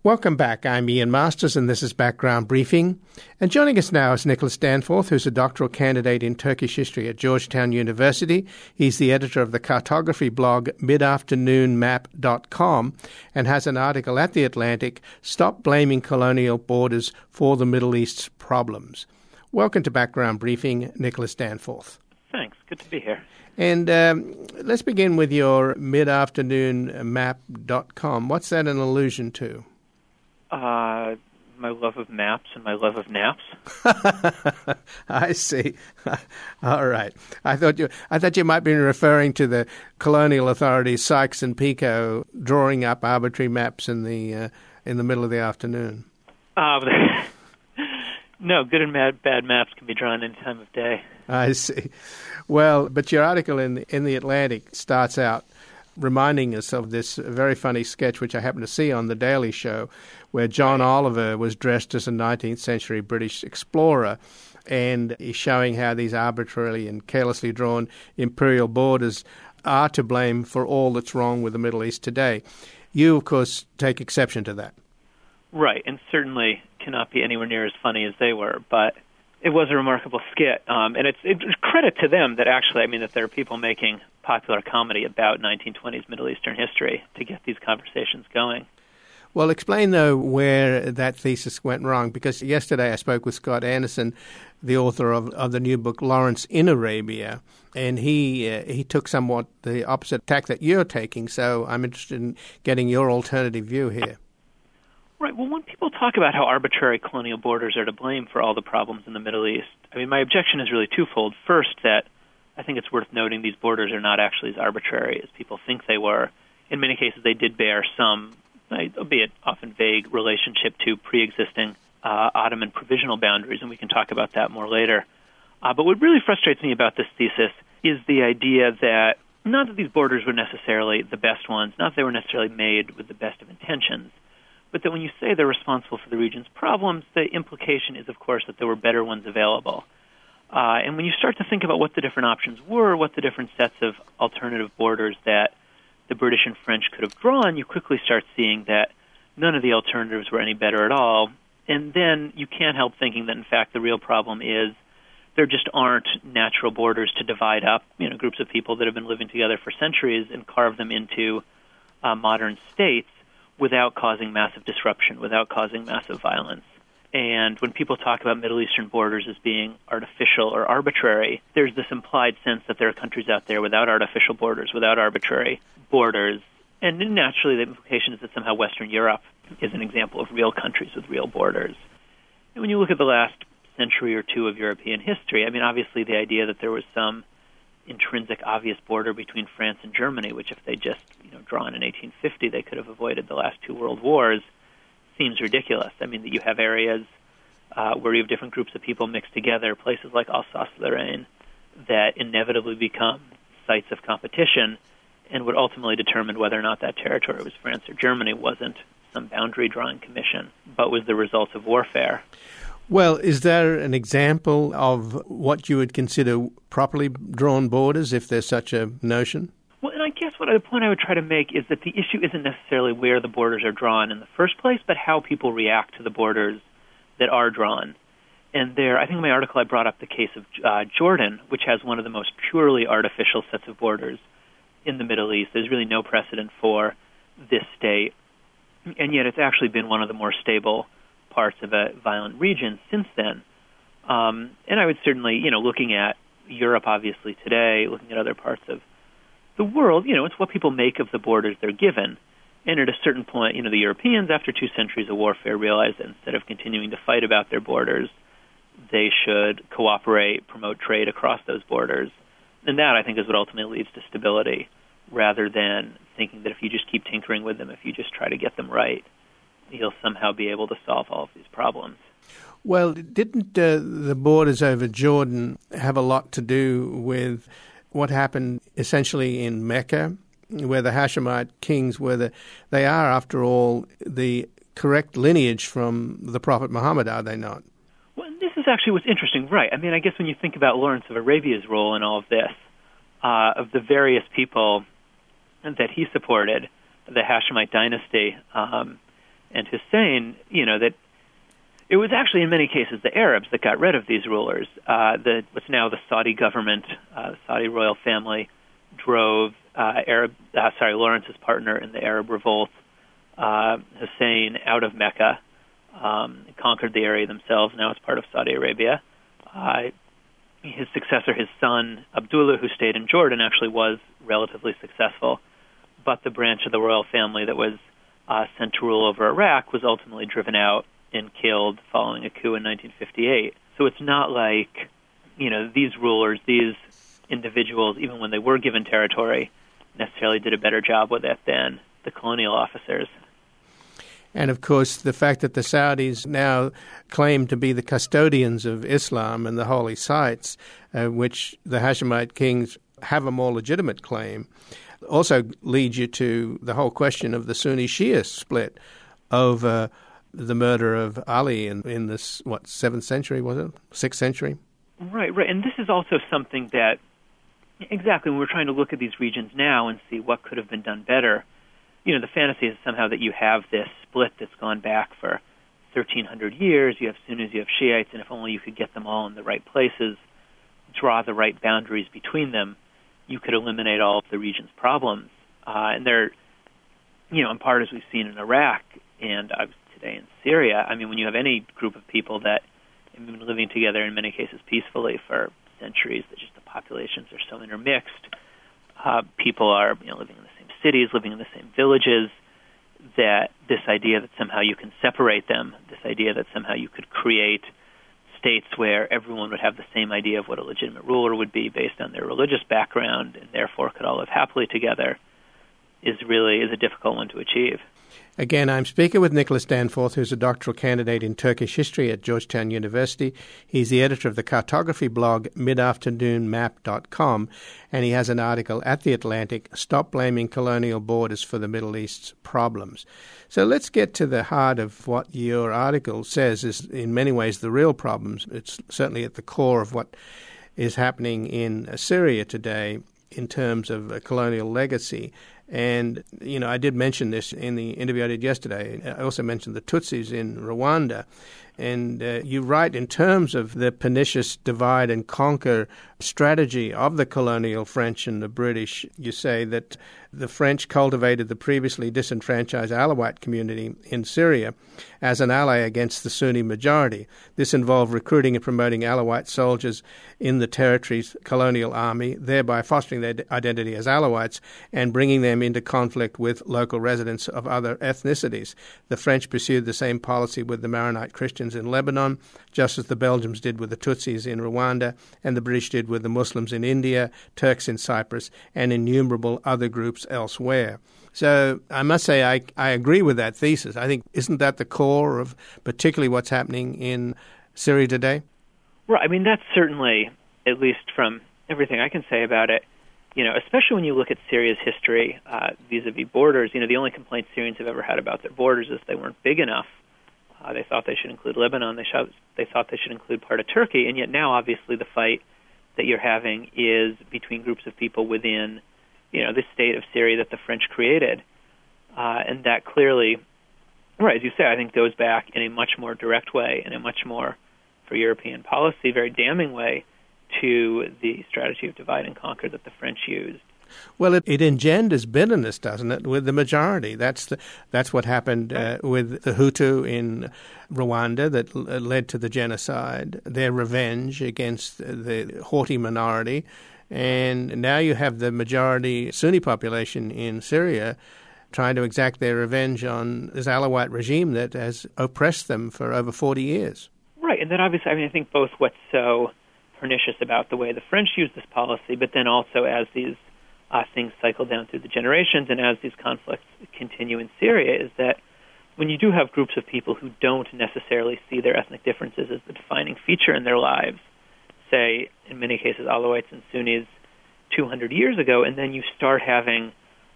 Welcome back. I'm Ian Masters, and this is Background Briefing. And joining us now is Nicholas Danforth, who's a doctoral candidate in Turkish history at Georgetown University. He's the editor of the cartography blog midafternoonmap.com and has an article at The Atlantic, Stop Blaming Colonial Borders for the Middle East's Problems. Welcome to Background Briefing, Nicholas Danforth. Thanks. Good to be here. And let's begin with your midafternoonmap.com. What's that an allusion to? My love of maps and my love of naps. I see. All right. I thought you might be referring to the colonial authorities, Sykes and Picot, drawing up arbitrary maps in the middle of the afternoon. No, good and bad maps can be drawn any time of day. I see. Well, but your article in the Atlantic starts out reminding us of this very funny sketch, which I happened to see on The Daily Show, where John Oliver was dressed as a 19th century British explorer, and he's showing how these arbitrarily and carelessly drawn imperial borders are to blame for all that's wrong with the Middle East today. You, of course, take exception to that. Right, and certainly cannot be anywhere near as funny as they were, but it was a remarkable skit, and it's credit to them that actually, that there are people making popular comedy about 1920s Middle Eastern history to get these conversations going. Well, explain, though, where that thesis went wrong, because yesterday I spoke with Scott Anderson, the author of the new book, Lawrence in Arabia, and he took somewhat the opposite tack that you're taking, so I'm interested in getting your alternative view here. Right. Well, when people talk about how arbitrary colonial borders are to blame for all the problems in the Middle East, my objection is really twofold. First, that I think it's worth noting these borders are not actually as arbitrary as people think they were. In many cases, they did bear some, albeit often vague, relationship to pre-existing Ottoman provisional boundaries, and we can talk about that more later. But what really frustrates me about this thesis is the idea that not that these borders were necessarily the best ones, not that they were necessarily made with the best of intentions, but that when you say they're responsible for the region's problems, the implication is, of course, that there were better ones available. And when you start to think about what the different options were, what the different sets of alternative borders that the British and French could have drawn, you quickly start seeing that none of the alternatives were any better at all. And then you can't help thinking that, in fact, the real problem is there just aren't natural borders to divide up, groups of people that have been living together for centuries and carve them into modern states without causing massive disruption, without causing massive violence. And when people talk about Middle Eastern borders as being artificial or arbitrary, there's this implied sense that there are countries out there without artificial borders, without arbitrary borders. And naturally, the implication is that somehow Western Europe is an example of real countries with real borders. And when you look at the last century or two of European history, obviously the idea that there was some intrinsic obvious border between France and Germany, which if they just drawn in 1850, they could have avoided the last two world wars, seems ridiculous. That you have areas where you have different groups of people mixed together, places like Alsace-Lorraine, that inevitably become sites of competition and would ultimately determine whether or not that territory was France or Germany wasn't some boundary drawing commission, but was the result of warfare. Well, is there an example of what you would consider properly drawn borders, if there's such a notion? Well, and I guess the point I would try to make is that the issue isn't necessarily where the borders are drawn in the first place, but how people react to the borders that are drawn. And I think in my article I brought up the case of Jordan, which has one of the most purely artificial sets of borders in the Middle East. There's really no precedent for this state, and yet it's actually been one of the more stable parts of a violent region since then. And I would certainly, looking at Europe obviously today, looking at other parts of the world, it's what people make of the borders they're given. And at a certain point, the Europeans, after 2 centuries of warfare, realized that instead of continuing to fight about their borders, they should cooperate, promote trade across those borders. And that, I think, is what ultimately leads to stability, rather than thinking that if you just keep tinkering with them, if you just try to get them right, you'll somehow be able to solve all of these problems. Well, didn't the borders over Jordan have a lot to do with what happened essentially in Mecca, where the Hashemite kings they are, after all, the correct lineage from the Prophet Muhammad, are they not? Well, this is actually what's interesting, right? I guess when you think about Lawrence of Arabia's role in all of this, of the various people that he supported, the Hashemite dynasty, and Hussein, that it was actually in many cases the Arabs that got rid of these rulers. What's now the Saudi government, the Saudi royal family, drove Lawrence's partner in the Arab revolt, Hussein, out of Mecca, conquered the area themselves. Now it's part of Saudi Arabia. His successor, his son Abdullah, who stayed in Jordan, actually was relatively successful, but the branch of the royal family that was sent to rule over Iraq was ultimately driven out and killed following a coup in 1958. So it's not like, these rulers, these individuals, even when they were given territory, necessarily did a better job with it than the colonial officers. And, of course, the fact that the Saudis now claim to be the custodians of Islam and the holy sites, which the Hashemite kings have a more legitimate claim, also leads you to the whole question of the Sunni-Shia split over the murder of Ali in this, 7th century, was it? 6th century? Right. And this is also something that, exactly, when we're trying to look at these regions now and see what could have been done better, the fantasy is somehow that you have this split that's gone back for 1,300 years. You have Sunnis, you have Shiites, and if only you could get them all in the right places, draw the right boundaries between them, you could eliminate all of the region's problems. And they're, in part as we've seen in Iraq and today in Syria, when you have any group of people that have been living together in many cases peacefully for centuries, that just the populations are so intermixed, people are living in the same cities, living in the same villages, that this idea that somehow you can separate them, this idea that somehow you could create states where everyone would have the same idea of what a legitimate ruler would be based on their religious background and therefore could all live happily together, is a difficult one to achieve. Again, I'm speaking with Nicholas Danforth, who's a doctoral candidate in Turkish history at Georgetown University. He's the editor of the cartography blog midafternoonmap.com, and he has an article at The Atlantic, Stop Blaming Colonial Borders for the Middle East's Problems. So let's get to the heart of what your article says is in many ways the real problems. It's certainly at the core of what is happening in Syria today in terms of a colonial legacy. And, I did mention this in the interview I did yesterday. I also mentioned the Tutsis in Rwanda. And you write in terms of the pernicious divide and conquer strategy of the colonial French and the British. You say that the French cultivated the previously disenfranchised Alawite community in Syria as an ally against the Sunni majority. This involved recruiting and promoting Alawite soldiers in the territory's colonial army, thereby fostering their identity as Alawites and bringing them into conflict with local residents of other ethnicities. The French pursued the same policy with the Maronite Christians in Lebanon, just as the Belgians did with the Tutsis in Rwanda, and the British did with the Muslims in India, Turks in Cyprus, and innumerable other groups elsewhere. So I must say I agree with that thesis. I think, isn't that the core of particularly what's happening in Syria today? Right. That's certainly, at least from everything I can say about it, especially when you look at Syria's history vis-a-vis borders, the only complaint Syrians have ever had about their borders is they weren't big enough. They thought they should include Lebanon. They thought they should include part of Turkey. And yet now, obviously, the fight that you're having is between groups of people within, this state of Syria that the French created. And that clearly, right, as you say, I think goes back in a much more direct way, in a much more, for European policy, very damning way to the strategy of divide and conquer that the French used. Well, it engenders bitterness, doesn't it, with the majority? That's what happened with the Hutu in Rwanda that led to the genocide, their revenge against the haughty minority. And now you have the majority Sunni population in Syria trying to exact their revenge on this Alawite regime that has oppressed them for over 40 years. Right, and then obviously, I think both what's so pernicious about the way the French used this policy, but then also as these things cycle down through the generations and as these conflicts continue in Syria, is that when you do have groups of people who don't necessarily see their ethnic differences as the defining feature in their lives, say, in many cases, Alawites and Sunnis 200 years ago, and then you start having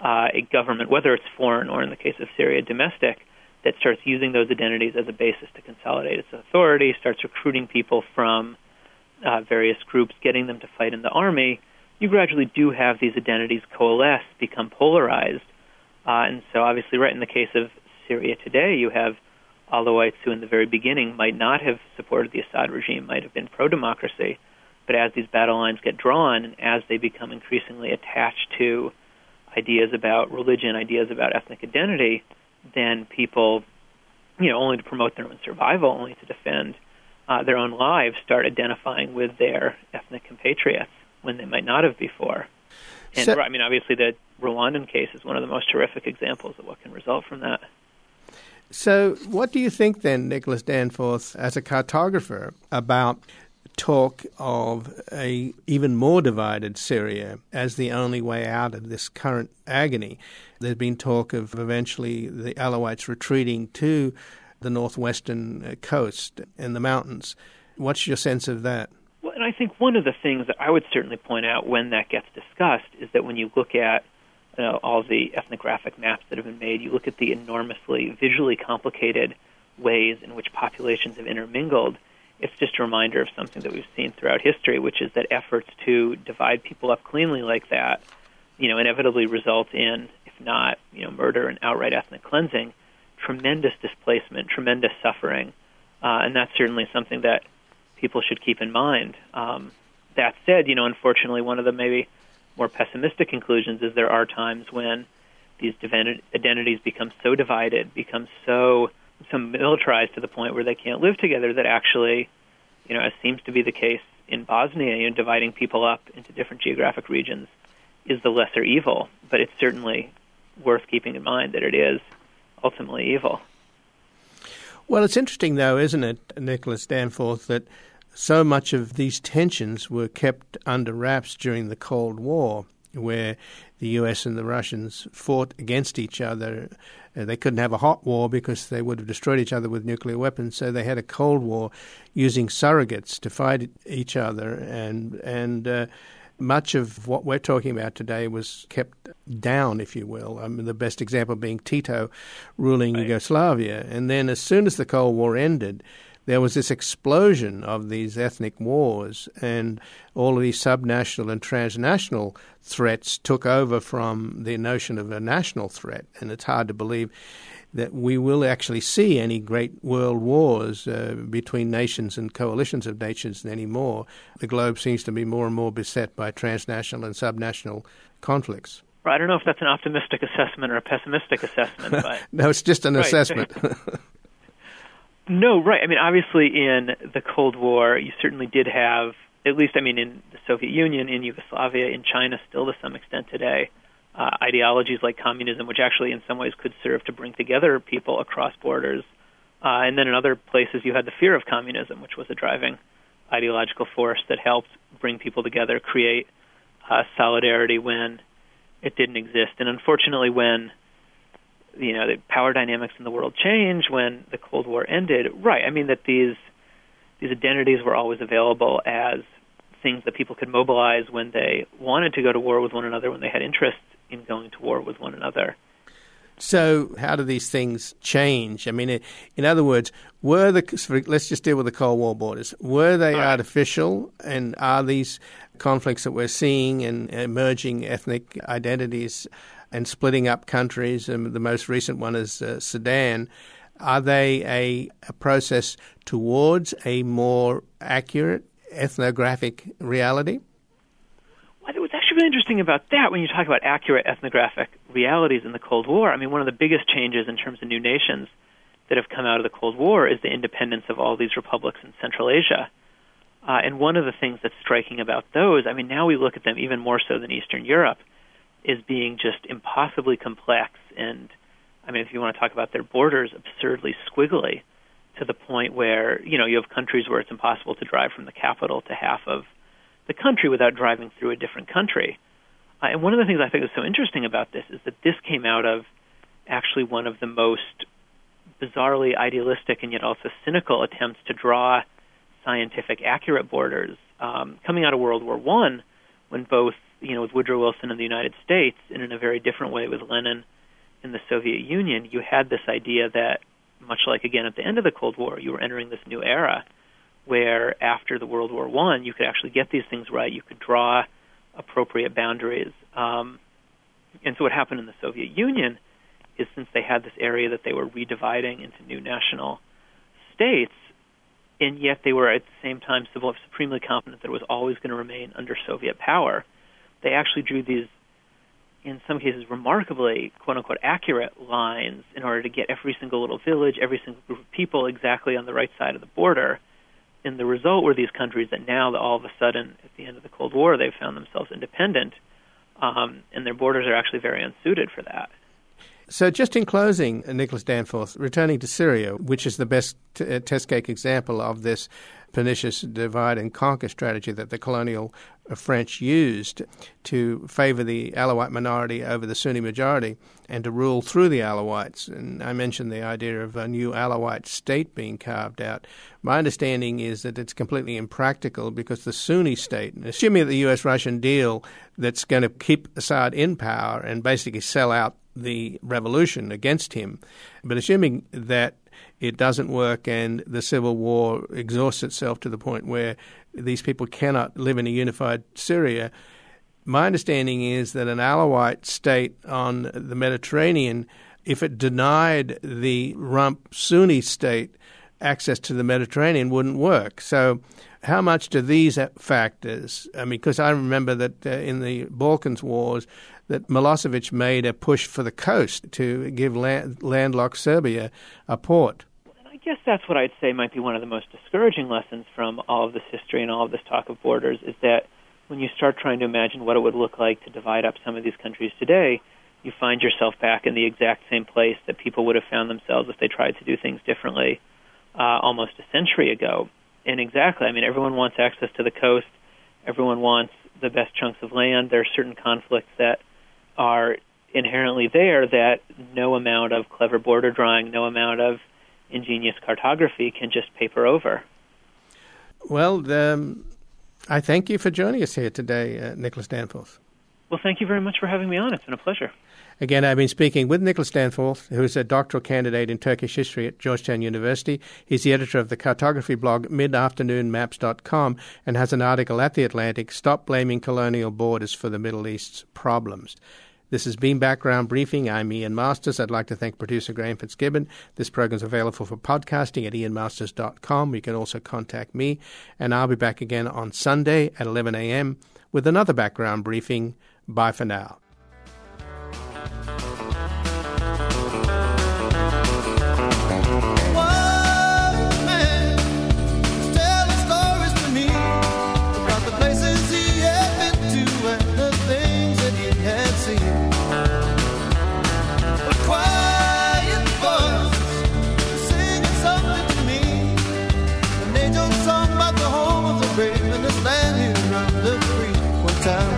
a government, whether it's foreign or in the case of Syria, domestic, that starts using those identities as a basis to consolidate its authority, starts recruiting people from various groups, getting them to fight in the army, you gradually do have these identities coalesce, become polarized. And so obviously, right in the case of Syria today, you have Alawites who in the very beginning might not have supported the Assad regime, might have been pro-democracy, but as these battle lines get drawn and as they become increasingly attached to ideas about religion, ideas about ethnic identity, then people, only to promote their own survival, only to defend their own lives, start identifying with their ethnic compatriots when they might not have before. And obviously the Rwandan case is one of the most horrific examples of what can result from that. So what do you think then, Nicholas Danforth, as a cartographer, about talk of a even more divided Syria as the only way out of this current agony? There's been talk of eventually the Alawites retreating to the northwestern coast and the mountains. What's your sense of that? Well, and I think one of the things that I would certainly point out when that gets discussed is that when you look at all the ethnographic maps that have been made, you look at the enormously visually complicated ways in which populations have intermingled. It's just a reminder of something that we've seen throughout history, which is that efforts to divide people up cleanly like that, inevitably result in, if not, murder and outright ethnic cleansing, tremendous displacement, tremendous suffering, and that's certainly something that people should keep in mind. That said, unfortunately, one of the maybe more pessimistic conclusions is there are times when these identities become so divided, become so militarized to the point where they can't live together that actually, as seems to be the case in Bosnia, dividing people up into different geographic regions is the lesser evil. But it's certainly worth keeping in mind that it is ultimately evil. Well, it's interesting, though, isn't it, Nicholas Danforth, that so much of these tensions were kept under wraps during the Cold War, where the U.S. and the Russians fought against each other. They couldn't have a hot war because they would have destroyed each other with nuclear weapons, so they had a Cold War using surrogates to fight each other, and much of what we're talking about today was kept down, if you will. The best example being Tito ruling Yugoslavia. And then as soon as the Cold War ended, there was this explosion of these ethnic wars, and all of these subnational and transnational threats took over from the notion of a national threat. And it's hard to believe that we will actually see any great world wars between nations and coalitions of nations anymore. The globe seems to be more and more beset by transnational and subnational conflicts. Well, I don't know if that's an optimistic assessment or a pessimistic assessment. But no, it's just an assessment. No, right. Obviously in the Cold War, you certainly did have, at least, in the Soviet Union, in Yugoslavia, in China still to some extent today, ideologies like communism, which actually in some ways could serve to bring together people across borders. And then in other places you had the fear of communism, which was a driving ideological force that helped bring people together, create solidarity when it didn't exist. And unfortunately, when the power dynamics in the world changed, when the Cold War ended, that these identities were always available as things that people could mobilize when they wanted to go to war with one another, when they had interest in going to war with one another. So how do these things change? In other words, let's just deal with the Cold War borders. Were they artificial, and are these conflicts that we're seeing and emerging ethnic identities and splitting up countries, and the most recent one is Sudan, are they a process towards a more accurate ethnographic reality? Well, what's actually really interesting about that, when you talk about accurate ethnographic realities in the Cold War, one of the biggest changes in terms of new nations that have come out of the Cold War is the independence of all these republics in Central Asia. And one of the things that's striking about those, now we look at them even more so than Eastern Europe, is being just impossibly complex and, if you want to talk about their borders, absurdly squiggly, to the point where, you have countries where it's impossible to drive from the capital to half of the country without driving through a different country. And one of the things I think is so interesting about this is that this came out of actually one of the most bizarrely idealistic and yet also cynical attempts to draw scientific accurate borders coming out of World War I, when both, with Woodrow Wilson in the United States and in a very different way with Lenin in the Soviet Union, you had this idea that, much like, again, at the end of the Cold War, you were entering this new era where after the World War I, you could actually get these things right. You could draw appropriate boundaries. And so what happened in the Soviet Union is since they had this area that they were redividing into new national states, and yet they were at the same time supremely confident that it was always going to remain under Soviet power, they actually drew these, in some cases, remarkably, quote-unquote, accurate lines in order to get every single little village, every single group of people exactly on the right side of the border. And the result were these countries that now, all of a sudden, at the end of the Cold War, they've found themselves independent, and their borders are actually very unsuited for that. So just in closing, Nicholas Danforth, returning to Syria, which is the best test cake example of this pernicious divide and conquer strategy that the colonial French used to favor the Alawite minority over the Sunni majority and to rule through the Alawites. And I mentioned the idea of a new Alawite state being carved out. My understanding is that it's completely impractical because the Sunni state, assuming that the U.S.-Russian deal that's going to keep Assad in power and basically sell out the revolution against him, but assuming that it doesn't work and the civil war exhausts itself to the point where these people cannot live in a unified Syria, my understanding is that an Alawite state on the Mediterranean, if it denied the rump Sunni state access to the Mediterranean, wouldn't work. So how much do these factors, because I remember that in the Balkans wars, that Milosevic made a push for the coast to give landlocked Serbia a port. I guess that's what I'd say might be one of the most discouraging lessons from all of this history and all of this talk of borders, is that when you start trying to imagine what it would look like to divide up some of these countries today, you find yourself back in the exact same place that people would have found themselves if they tried to do things differently almost a century ago. And exactly, everyone wants access to the coast. Everyone wants the best chunks of land. There are certain conflicts that are inherently there that no amount of clever border drawing, no amount of ingenious cartography can just paper over. Well, I thank you for joining us here today, Nicholas Danforth. Well, thank you very much for having me on. It's been a pleasure. Again, I've been speaking with Nicholas Danforth, who is a doctoral candidate in Turkish history at Georgetown University. He's the editor of the cartography blog midafternoonmaps.com and has an article at The Atlantic, Stop Blaming Colonial Borders for the Middle East's Problems. This has been Background Briefing. I'm Ian Masters. I'd like to thank producer Graham Fitzgibbon. This program is available for podcasting at ianmasters.com. You can also contact me, and I'll be back again on Sunday at 11 a.m. with another Background Briefing. Bye for now. Time